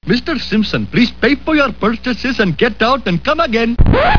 Mr. Simpson, please pay for your purchases and get out and come again.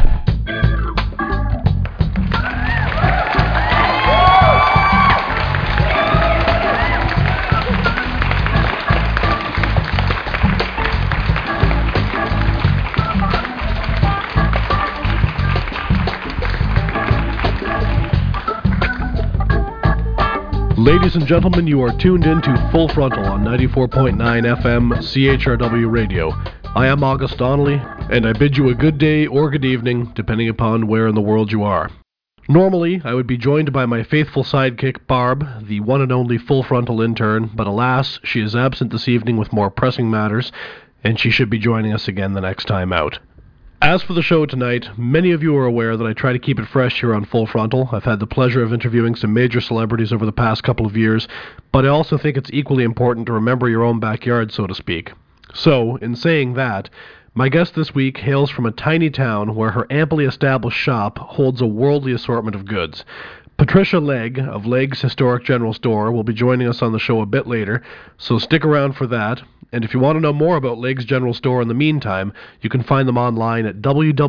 Ladies and gentlemen, you are tuned in to Full Frontal on 94.9 FM CHRW Radio. I am August Donnelly, and I bid you a good day or good evening, depending upon where in the world you are. Normally, I would be joined by my faithful sidekick, Barb, the one and only Full Frontal intern, but alas, she is absent this evening with more pressing matters, and she should be joining us again the next time out. As for the show tonight, many of you are aware that I try to keep it fresh here on Full Frontal. I've had the pleasure of interviewing some major celebrities over the past couple of years, but I also think it's equally important to remember your own backyard, so to speak. So, in saying that, my guest this week hails from a tiny town where her amply established shop holds a worldly assortment of goods. Patricia Legge of Legge's Historic General Store will be joining us on the show a bit later, so stick around for that. And if you want to know more about Legge's General Store in the meantime, you can find them online at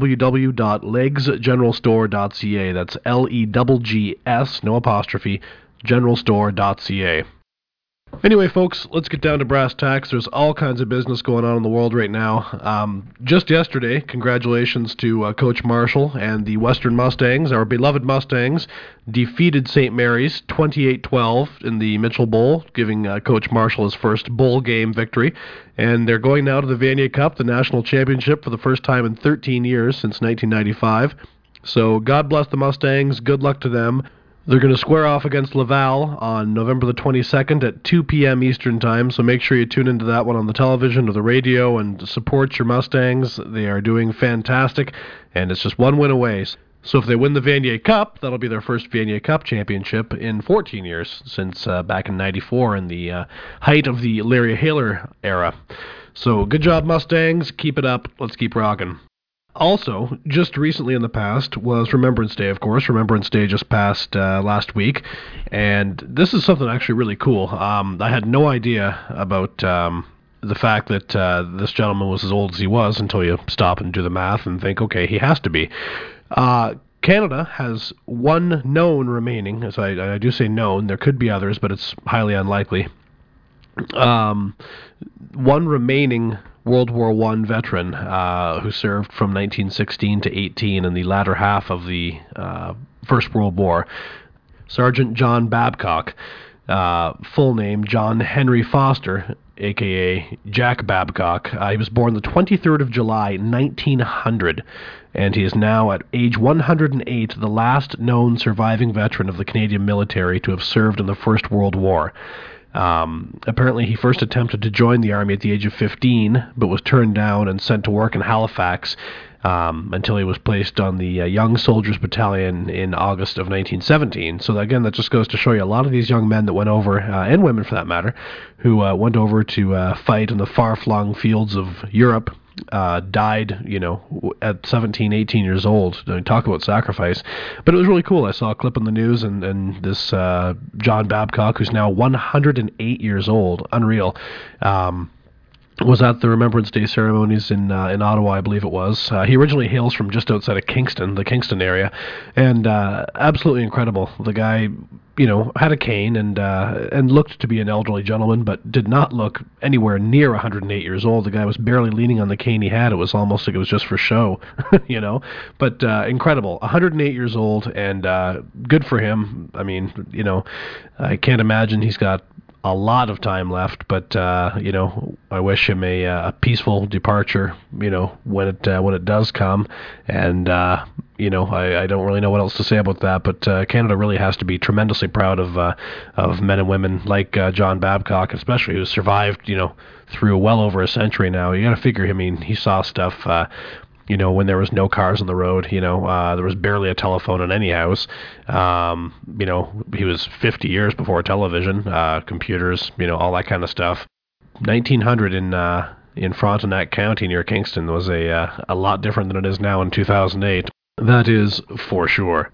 www.leggsgeneralstore.ca. That's Leggs, no apostrophe, generalstore.ca. Anyway, folks, let's get down to brass tacks. There's all kinds of business going on in the world right now. Just yesterday, congratulations to Coach Marshall and the Western Mustangs, our beloved Mustangs, defeated St. Mary's 28-12 in the Mitchell Bowl, giving Coach Marshall his first bowl game victory. And they're going now to the Vanier Cup, the national championship, for the first time in 13 years since 1995. So God bless the Mustangs. Good luck to them. They're going to square off against Laval on November the 22nd at 2 p.m. Eastern Time, so make sure you tune into that one on the television or the radio and support your Mustangs. They are doing fantastic, and it's just one win away. So if they win the Vanier Cup, that'll be their first Vanier Cup championship in 14 years, since back in 94 in the height of the Larry Haler era. So good job, Mustangs. Keep it up. Let's keep rocking. Also, just recently in the past was Remembrance Day, of course. Remembrance Day just passed last week, and this is something actually really cool. I had no idea about the fact that this gentleman was as old as he was until you stop and do the math and think, okay, he has to be. Canada has one known remaining, so I do say known, there could be others, but it's highly unlikely. One remaining World War I veteran who served from 1916 to 18 in the latter half of the First World War. Sergeant John Babcock, full name John Henry Foster, a.k.a. Jack Babcock. He was born the 23rd of July, 1900, and he is now at age 108 the last known surviving veteran of the Canadian military to have served in the First World War. Apparently he first attempted to join the army at the age of 15, but was turned down and sent to work in Halifax until he was placed on the Young Soldiers Battalion in August of 1917. So again, that just goes to show you a lot of these young men that went over, and women for that matter, who went over to fight in the far-flung fields of Europe, died, at 17, 18 years old. Talk about sacrifice. But it was really cool. I saw a clip in the news, and this John Babcock, who's now 108 years old, unreal, was at the Remembrance Day ceremonies in Ottawa, I believe it was. He originally hails from just outside of Kingston, the Kingston area, and absolutely incredible. The guy, had a cane and looked to be an elderly gentleman, but did not look anywhere near 108 years old. The guy was barely leaning on the cane he had. It was almost like it was just for show, But incredible. 108 years old, and good for him. I mean, I can't imagine he's got a lot of time left, but I wish him a peaceful departure, when it does come, and I don't really know what else to say about that, but Canada really has to be tremendously proud of men and women like John Babcock, especially who survived, through well over a century now. You got to figure, he saw stuff. When there was no cars on the road, there was barely a telephone in any house. He was 50 years before television, computers, all that kind of stuff. 1900 in Frontenac County near Kingston was a lot different than it is now in 2008. That is for sure.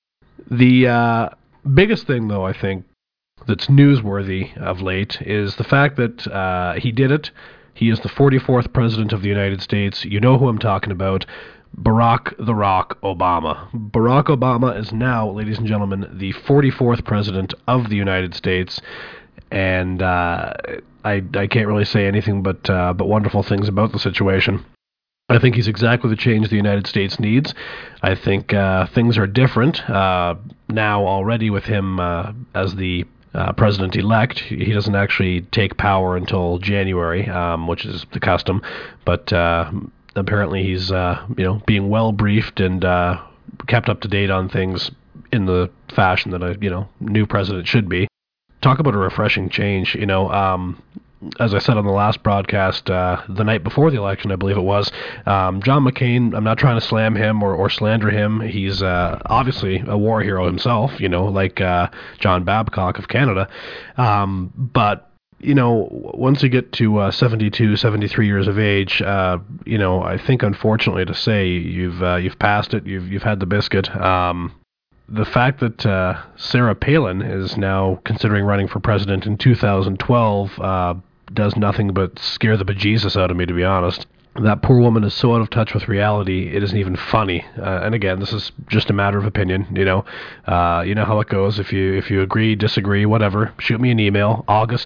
The biggest thing, though, I think, that's newsworthy of late is the fact that he did it He is the 44th President of the United States. You know who I'm talking about. Barack the Rock Obama. Barack Obama is now, ladies and gentlemen, the 44th President of the United States, and I can't really say anything but wonderful things about the situation. I think he's exactly the change the United States needs. I think things are different now already with him as the president-elect. He doesn't actually take power until January, which is the custom, but apparently he's being well briefed and kept up to date on things in the fashion that a new president should be. Talk about a refreshing change. As I said on the last broadcast, the night before the election, I believe it was, John McCain, I'm not trying to slam him or slander him. He's obviously a war hero himself, like John Babcock of Canada. But once you get to 72, 73 years of age, I think unfortunately to say you've passed it. You've had the biscuit. The fact that Sarah Palin is now considering running for president in 2012 does nothing but scare the bejesus out of me, to be honest. That poor woman is so out of touch with reality, it isn't even funny. And again, this is just a matter of opinion. You know how it goes. If you agree, disagree, whatever, shoot me an email,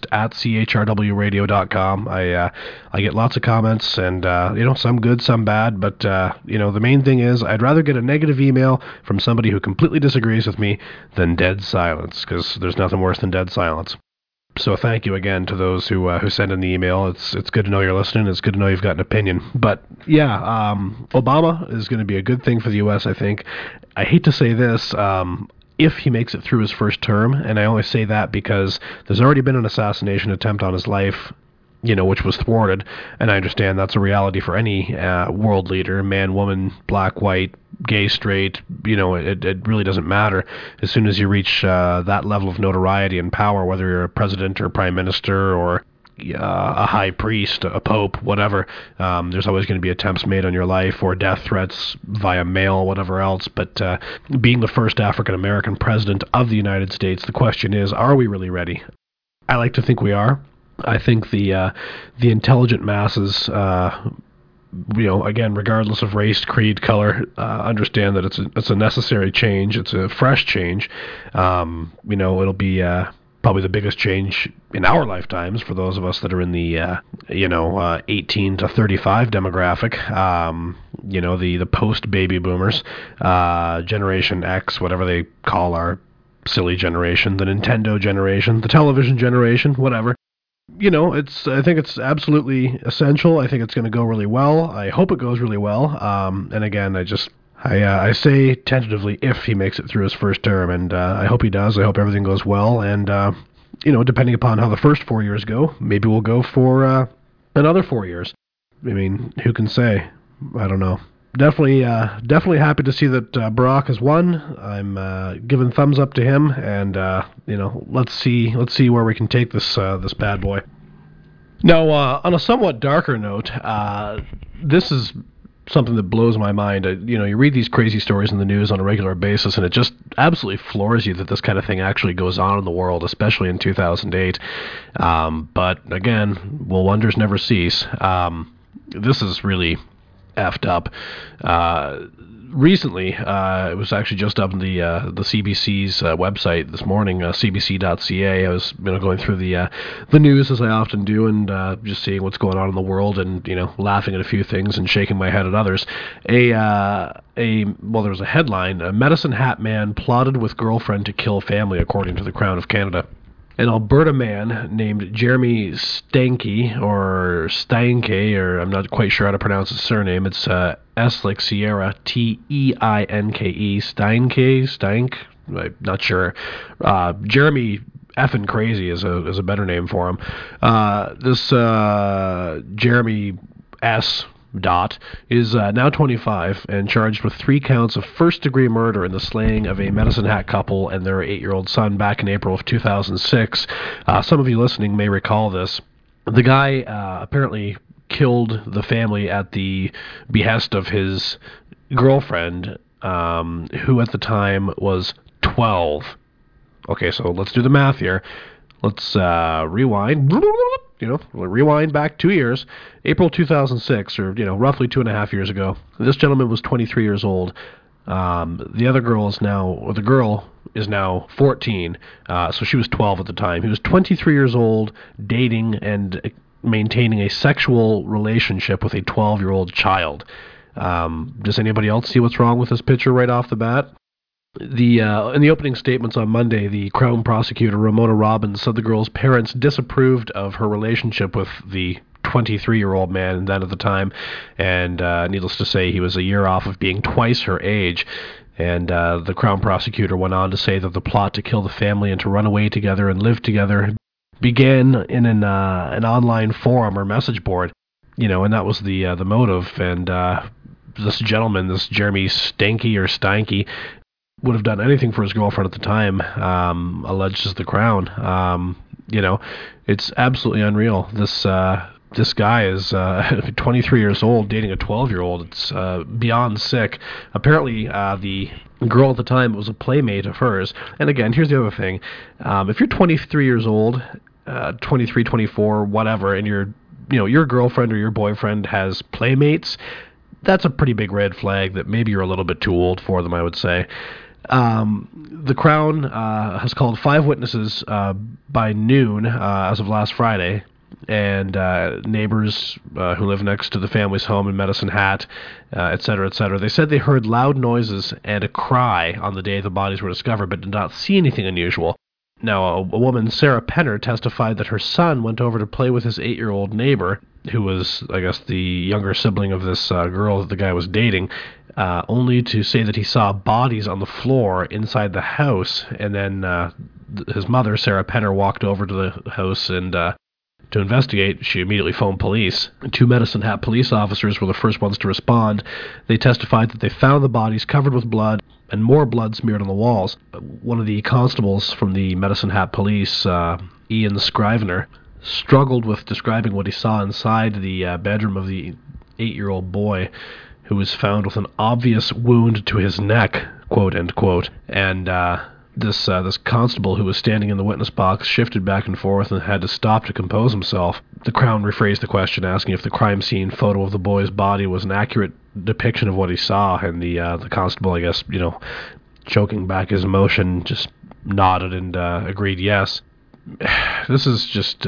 august@chrwradio.com. I get lots of comments, and some good, some bad. But the main thing is, I'd rather get a negative email from somebody who completely disagrees with me than dead silence, because there's nothing worse than dead silence. So thank you again to those who send in the email. It's good to know you're listening. It's good to know you've got an opinion. But yeah, Obama is going to be a good thing for the U.S., I think. I hate to say this, if he makes it through his first term, and I only say that because there's already been an assassination attempt on his life, which was thwarted, and I understand that's a reality for any world leader, man, woman, black, white, gay, straight, it really doesn't matter. As soon as you reach that level of notoriety and power, whether you're a president or prime minister or a high priest, a pope, whatever, there's always going to be attempts made on your life or death threats via mail, whatever else. But being the first African-American president of the United States, the question is, are we really ready? I like to think we are. I think the intelligent masses, again, regardless of race, creed, color, understand that it's a necessary change. It's a fresh change. It'll be probably the biggest change in our lifetimes for those of us that are in the 18 to 35 demographic. The post-baby boomers, Generation X, whatever they call our silly generation, the Nintendo generation, the television generation, whatever. I think it's absolutely essential. I think it's going to go really well. I hope it goes really well. And again, I say tentatively if he makes it through his first term, and I hope he does. I hope everything goes well. And, depending upon how the first 4 years go, maybe we'll go for another 4 years. I mean, who can say? I don't know. Definitely happy to see that Barack has won. I'm giving thumbs up to him, and let's see where we can take this bad boy. Now, on a somewhat darker note, this is something that blows my mind. You read these crazy stories in the news on a regular basis, and it just absolutely floors you that this kind of thing actually goes on in the world, especially in 2008. But again, will wonders never cease? This is really effed up. Recently, it was actually just up on the CBC's website this morning, cbc.ca. I was going through the news as I often do, and just seeing what's going on in the world, and laughing at a few things and shaking my head at others. There was a headline: a Medicine Hat man plotted with girlfriend to kill family, according to the Crown of Canada. An Alberta man named Jeremy Steinke, or I'm not quite sure how to pronounce his surname. It's S like Sierra, T-E-I-N-K-E, Steinke, I'm not sure. Jeremy effing Crazy is a better name for him. This Jeremy S. is now 25 and charged with 3 counts of first-degree murder in the slaying of a Medicine Hat couple and their 8-year-old son back in April of 2006. Some of you listening may recall this. The guy apparently killed the family at the behest of his girlfriend, who at the time was 12. Okay, so let's do the math here. Let's rewind. rewind back 2 years, April 2006, or, roughly 2.5 years ago. This gentleman was 23 years old. The girl is now 14, so she was 12 at the time. He was 23 years old, dating and maintaining a sexual relationship with a 12-year-old child. Does anybody else see what's wrong with this picture right off the bat? In the opening statements on Monday, the Crown prosecutor, Ramona Robbins, said the girl's parents disapproved of her relationship with the 23-year-old man then at the time, and needless to say, he was a year off of being twice her age. And the Crown prosecutor went on to say that the plot to kill the family and to run away together and live together began in an online forum or message board, and that was the motive. And this gentleman, this Jeremy Stanky, would have done anything for his girlfriend at the time, alleges the Crown. It's absolutely unreal. This guy is 23 years old, dating a 12-year-old. It's beyond sick. Apparently, the girl at the time was a playmate of hers. And again, here's the other thing. If you're 23 years old, 23, 24, whatever, and your girlfriend or your boyfriend has playmates, that's a pretty big red flag that maybe you're a little bit too old for them, I would say. The Crown has called 5 witnesses by noon as of last Friday, and neighbors who live next to the family's home in Medicine Hat, et cetera, et cetera. They said they heard loud noises and a cry on the day the bodies were discovered, but did not see anything unusual. Now, a woman, Sarah Penner, testified that her son went over to play with his 8-year-old neighbor, who was, I guess, the younger sibling of this girl that the guy was dating, only to say that he saw bodies on the floor inside the house. And then his mother, Sarah Penner, walked over to the house and to investigate. She immediately phoned police. 2 Medicine Hat police officers were the first ones to respond. They testified that they found the bodies covered with blood and more blood smeared on the walls. One of the constables from the Medicine Hat police, Ian Scrivener, struggled with describing what he saw inside the bedroom of the 8-year-old boy, who was found with an obvious wound to his neck, quote, end quote. And this constable who was standing in the witness box shifted back and forth and had to stop to compose himself. The Crown rephrased the question, asking if the crime scene photo of the boy's body was an accurate depiction of what he saw, and the constable, I guess, choking back his emotion, just nodded and agreed yes. This is just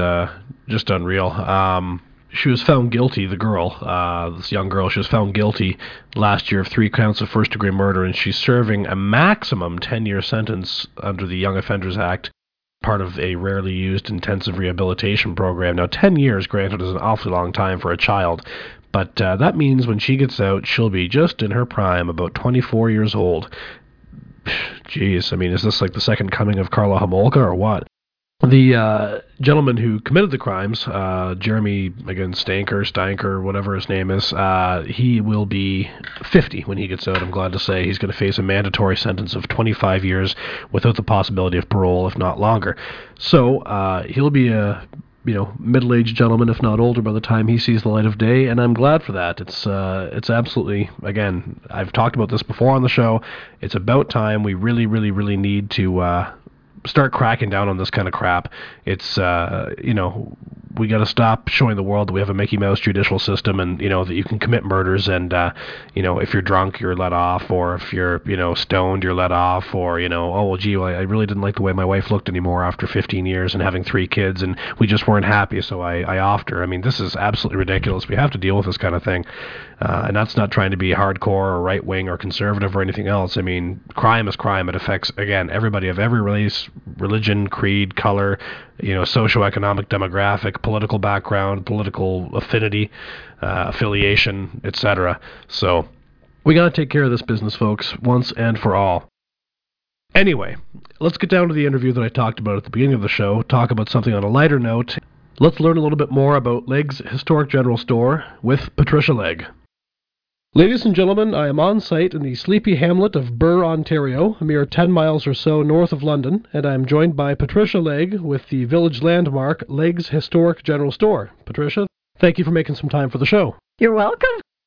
unreal. She was found guilty, the girl, this young girl, she was found guilty last year of 3 counts of first-degree murder, and she's serving a maximum 10-year sentence under the Young Offenders Act, part of a rarely used intensive rehabilitation program. Now, 10 years, granted, is an awfully long time for a child, but that means when she gets out, she'll be just in her prime, about 24 years old. Jeez, I mean, is this like the second coming of Karla Homolka or what? The gentleman who committed the crimes, Jeremy, again, Stanker, whatever his name is, he will be 50 when he gets out, I'm glad to say. He's going to face a mandatory sentence of 25 years without the possibility of parole, if not longer. So he'll be a middle-aged gentleman, if not older, by the time he sees the light of day, and I'm glad for that. It's absolutely, again, I've talked about this before on the show, it's about time. We really, really, really need to start cracking down on this kind of crap. It's, we got to stop showing the world that we have a Mickey Mouse judicial system, and, that you can commit murders, and, if you're drunk, you're let off, or if you're, stoned, you're let off, or, oh, well, gee, I really didn't like the way my wife looked anymore after 15 years and having 3 kids, and we just weren't happy, so I offed her. I mean, this is absolutely ridiculous. We have to deal with this kind of thing. And that's not trying to be hardcore or right-wing or conservative or anything else. I mean, crime is crime. It affects, again, everybody of every race, religion, creed, color, socioeconomic demographic, political background, political affinity, affiliation, etc. So we got to take care of this business, folks, once and for all. Anyway, let's get down to the interview that I talked about at the beginning of the show, talk about something on a lighter note. Let's learn a little bit more about Legg's Historic General Store with Patricia Legg. Ladies and gentlemen, I am on site in the sleepy hamlet of Birr, Ontario, a mere 10 miles or so north of London, and I am joined by Patricia Legg with the village landmark Legg's Historic General Store. Patricia, thank you for making some time for the show. You're welcome.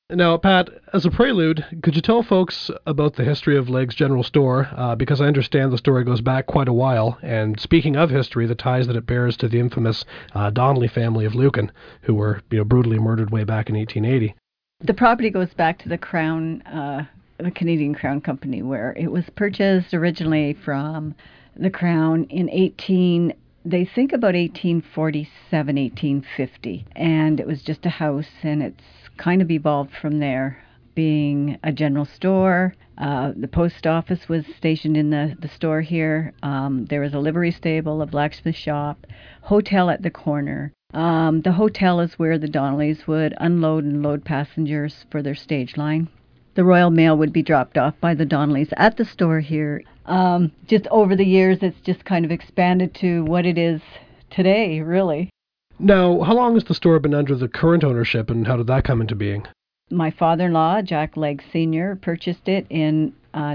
Now, Pat, as a prelude, could you tell folks about the history of Leg's General Store? Because I understand the story goes back quite a while. And speaking of history, the ties that it bears to the infamous Donnelly family of Lucan, who were brutally murdered way back in 1880. The property goes back to the Crown, the Canadian Crown Company, where it was purchased originally from the Crown in they think about 1847, 1850. And it was just a house, and it's kind of evolved from there, being a general store. The post office was stationed in the store here. There was a livery stable, a blacksmith shop, hotel at the corner. The hotel is where the Donnellys would unload and load passengers for their stage line. The Royal Mail would be dropped off by the Donnellys at the store here. Just over the years, it's just kind of expanded to what it is today, really. Now, how long has the store been under the current ownership, and how did that come into being? My father-in-law, Jack Legg Sr., purchased it in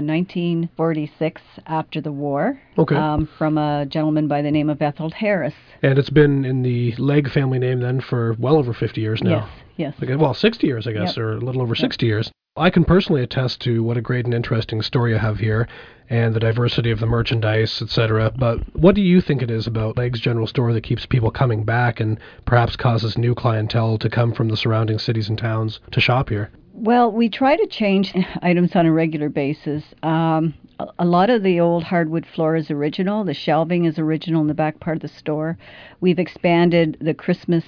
1946 after the war. Okay. From a gentleman by the name of Ethold Harris. And it's been in the Legg family name then for well over 50 years now. Yes. Okay, well, 60 years, I guess, or a little over 60 years. I can personally attest to what a great and interesting story you have here, and the diversity of the merchandise, etc. But what do you think it is about Leg's General Store that keeps people coming back and perhaps causes new clientele to come from the surrounding cities and towns to shop here? Well, we try to change items on a regular basis. A lot of the old hardwood floor is original. The shelving is original in the back part of the store. We've expanded the Christmas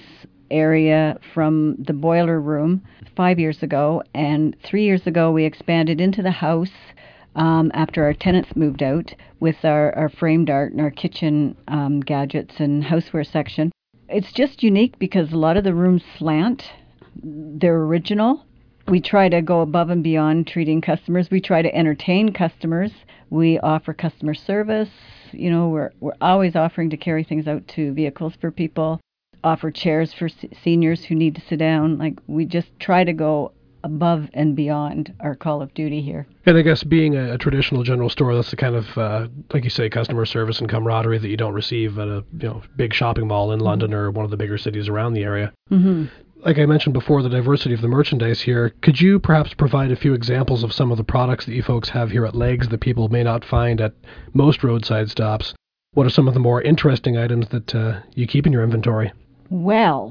area from the boiler room 5 years ago, and 3 years ago we expanded into the house after our tenants moved out with our framed art and our kitchen gadgets and houseware section. It's just unique because a lot of the rooms slant. They're original. We try to go above and beyond treating customers. We try to entertain customers. We offer customer service. We're always offering to carry things out to vehicles for people, offer chairs for seniors who need to sit down. We just try to go above and beyond our call of duty here. And I guess being a traditional general store, that's the kind of, like you say, customer service and camaraderie that you don't receive at a big shopping mall in London or one of the bigger cities around the area. Mm-hmm. Like I mentioned before, the diversity of the merchandise here, could you perhaps provide a few examples of some of the products that you folks have here at Leg's that people may not find at most roadside stops? What are some of the more interesting items that you keep in your inventory? Well,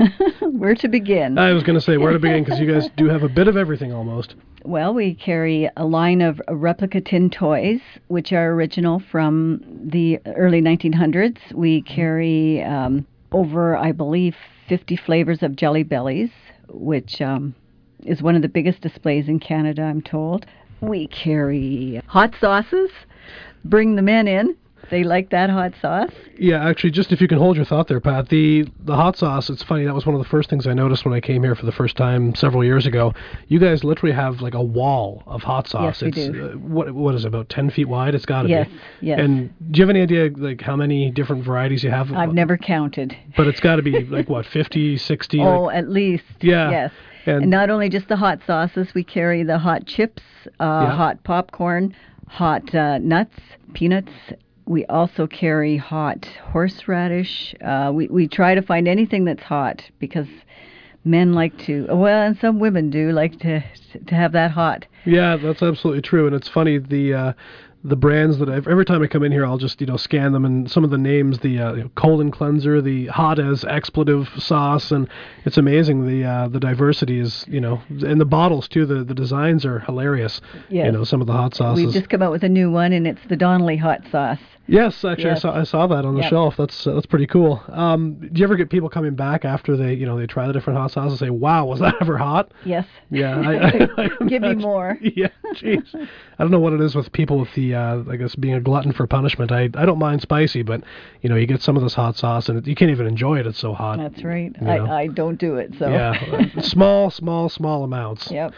where to begin? I was going to say where to begin, because you guys do have a bit of everything almost. Well, we carry a line of replica tin toys, which are original from the early 1900s. We carry over, I believe, 50 flavors of Jelly Bellies, which is one of the biggest displays in Canada, I'm told. We carry hot sauces. Bring the men in. They like that hot sauce. Yeah, actually, just if you can hold your thought there, Pat, the hot sauce, it's funny, that was one of the first things I noticed when I came here for the first time several years ago. You guys literally have like a wall of hot sauce. Yes, we do. What is it, about 10 feet wide? It's got to be. Yes. And do you have any idea like how many different varieties you have? I've never counted. But it's got to be like, what, 50, 60? Oh, at least. Yeah. Yes. And not only just the hot sauces, we carry the hot chips, hot popcorn, hot nuts, peanuts. We also carry hot horseradish. We try to find anything that's hot because men like to, well, and some women do like to have that hot. Yeah, that's absolutely true. And it's funny, the brands that every time I come in here, I'll just scan them, and some of the names, the colon cleanser, the hot as expletive sauce, and it's amazing the diversity is and the bottles too. The designs are hilarious. Yes. Some of the hot sauces. We've just come out with a new one, and it's the Donnelly hot sauce. Yes, actually, yes. I saw that on the shelf. That's pretty cool. Do you ever get people coming back after they they try the different hot sauces and say, "Wow, was that ever hot?" Yes. Yeah. I Give me more. Yeah, jeez. I don't know what it is with people with the I guess being a glutton for punishment. I don't mind spicy, but you get some of this hot sauce and you can't even enjoy it. It's so hot. That's right. I don't do it. So yeah, small amounts. Yep.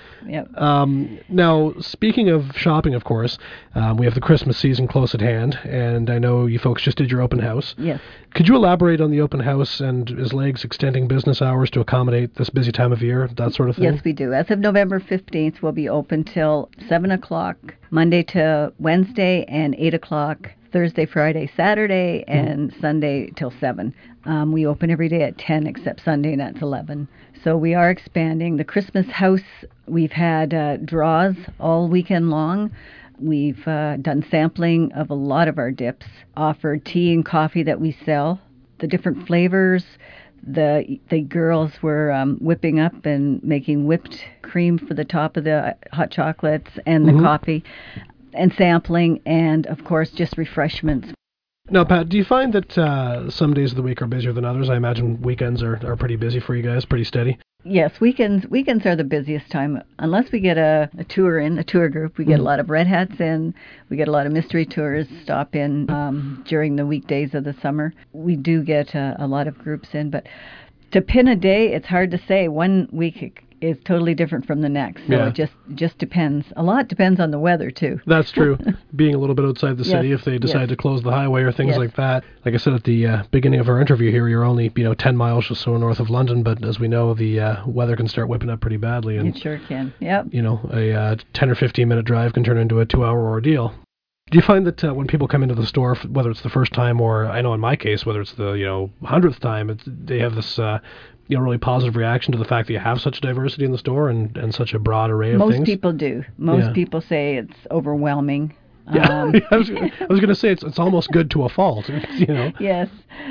Now, speaking of shopping, of course, we have the Christmas season close at hand, and I know you folks just did your open house. Yes. Could you elaborate on the open house, and is Leg's extending business hours to accommodate this busy time of year, that sort of thing? Yes, we do. As of November 15th, we'll be open till 7 o'clock, Monday to Wednesday, and 8 o'clock Thursday, Friday, Saturday, and Sunday till 7. We open every day at 10 except Sunday, and that's 11. So we are expanding. The Christmas house, we've had draws all weekend long. We've done sampling of a lot of our dips, offered tea and coffee that we sell, the different flavors. The girls were whipping up and making whipped cream for the top of the hot chocolates and the coffee, and sampling, and of course just refreshments. Now, Pat, do you find that some days of the week are busier than others? I imagine weekends are pretty busy for you guys, pretty steady. Yes, weekends are the busiest time. Unless we get a tour group, we get a lot of Red Hats in, we get a lot of mystery tours stop in during the weekdays of the summer. We do get a lot of groups in, but to pin a day, it's hard to say. One week is totally different from the next, so it just depends. A lot depends on the weather, too. That's true. Being a little bit outside the city, if they decide to close the highway or things like that. Like I said at the beginning of our interview here, you're only 10 miles or so north of London, but as we know, the weather can start whipping up pretty badly. And, it sure can, yep. A 10 or 15 minute drive can turn into a 2-hour ordeal. Do you find that when people come into the store, whether it's the first time or, I know in my case, whether it's the 100th time, they have this really positive reaction to the fact that you have such diversity in the store and such a broad array of things? Most people do. Most people say it's overwhelming. Yeah, I was going to say it's almost good to a fault. Yes,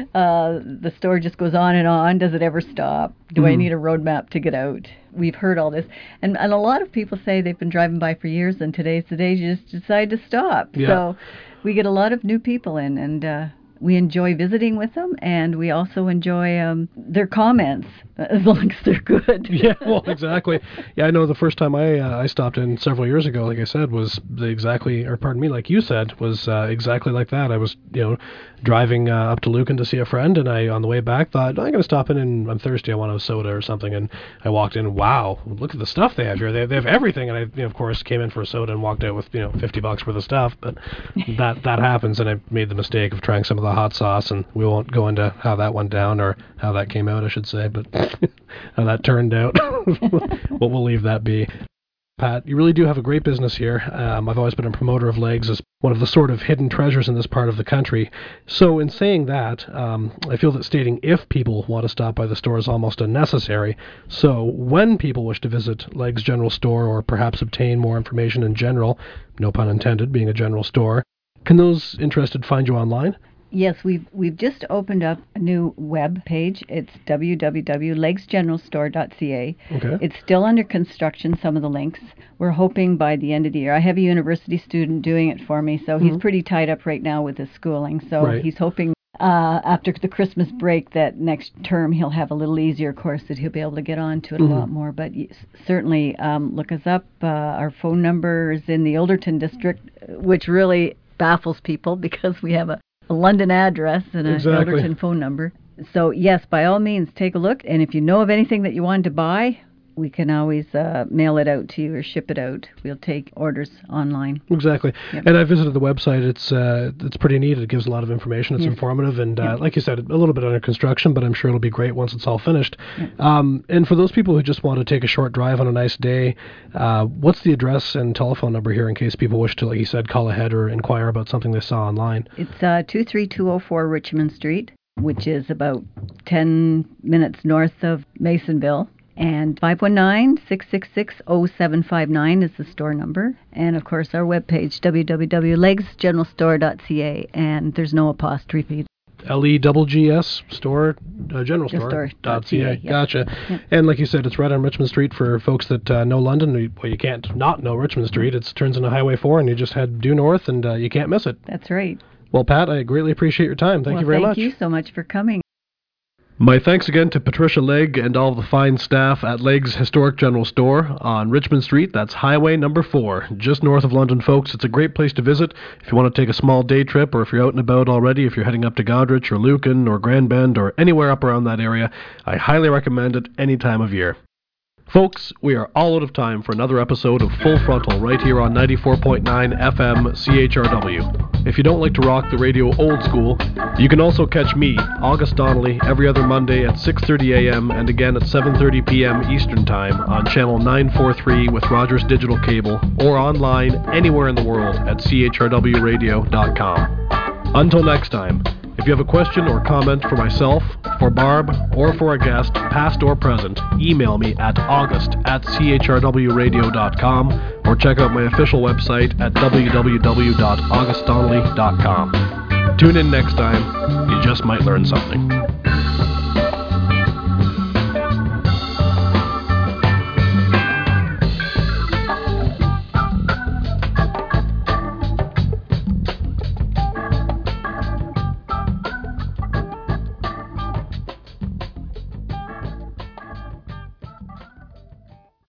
the store just goes on and on. Does it ever stop? Do I need a roadmap to get out? We've heard all this, and a lot of people say they've been driving by for years, and today's the day you just decide to stop. Yeah. So we get a lot of new people in, and we enjoy visiting with them, and we also enjoy their comments, as long as they're good. Yeah, well, exactly. Yeah, I know the first time I stopped in several years ago, like I said, was like you said, was exactly like that. I was, driving up to Lucan to see a friend, and I, on the way back, thought, I'm going to stop in and I'm thirsty, I want a soda or something, and I walked in, wow, look at the stuff they have here. They have everything, and I, of course, came in for a soda and walked out with, $50 worth of stuff, but that happens, and I made the mistake of trying some of the hot sauce, and we won't go into how that went down, or how that came out, I should say, but how that turned out. But we'll leave that be. Pat, you really do have a great business here. I've always been a promoter of Legs as one of the sort of hidden treasures in this part of the country. So in saying that, I feel that stating if people want to stop by the store is almost unnecessary. So when people wish to visit Legs General Store, or perhaps obtain more information in general, no pun intended, being a general store, can those interested find you online? Yes, we've just opened up a new web page. It's www.legsgeneralstore.ca. Okay. It's still under construction, some of the links. We're hoping by the end of the year. I have a university student doing it for me, so he's pretty tied up right now with his schooling. So he's hoping after the Christmas break that next term he'll have a little easier course, that he'll be able to get on to it a lot more. But certainly look us up. Our phone number is in the Alderton district, which really baffles people because we have a London address and an Alderton phone number. So yes, by all means, take a look. And if you know of anything that you wanted to buy, we can always mail it out to you or ship it out. We'll take orders online. Exactly. Yep. And I visited the website. It's pretty neat. It gives a lot of information. It's informative. And like you said, a little bit under construction, but I'm sure it'll be great once it's all finished. Yep. And for those people who just want to take a short drive on a nice day, what's the address and telephone number here in case people wish to, like you said, call ahead or inquire about something they saw online? It's 23204 Richmond Street, which is about 10 minutes north of Masonville. And 519-666-0759 is the store number. And, of course, our webpage, www.legsgeneralstore.ca. And there's no apostrophe. LEGGS store, generalstore.ca. Yep. Gotcha. Yep. And like you said, it's right on Richmond Street for folks that know London. Well, you can't not know Richmond Street. It turns into Highway 4, and you just head due north, and you can't miss it. That's right. Well, Pat, I greatly appreciate your time. Thank you very much. Thank you so much for coming. My thanks again to Patricia Legg and all the fine staff at Legg's Historic General Store on Richmond Street. That's Highway number 4, just north of London, folks. It's a great place to visit if you want to take a small day trip, or if you're out and about already, if you're heading up to Goderich or Lucan or Grand Bend or anywhere up around that area. I highly recommend it any time of year. Folks, we are all out of time for another episode of Full Frontal right here on 94.9 FM CHRW. If you don't like to rock the radio old school, you can also catch me, August Donnelly, every other Monday at 6:30 a.m. and again at 7:30 p.m. Eastern Time on Channel 943 with Rogers Digital Cable, or online anywhere in the world at chrwradio.com. Until next time, if you have a question or comment for myself, For Barb or for a guest, past or present, email me at august@chrwradio.com or check out my official website at www.augustdonnelly.com. Tune in next time. You just might learn something.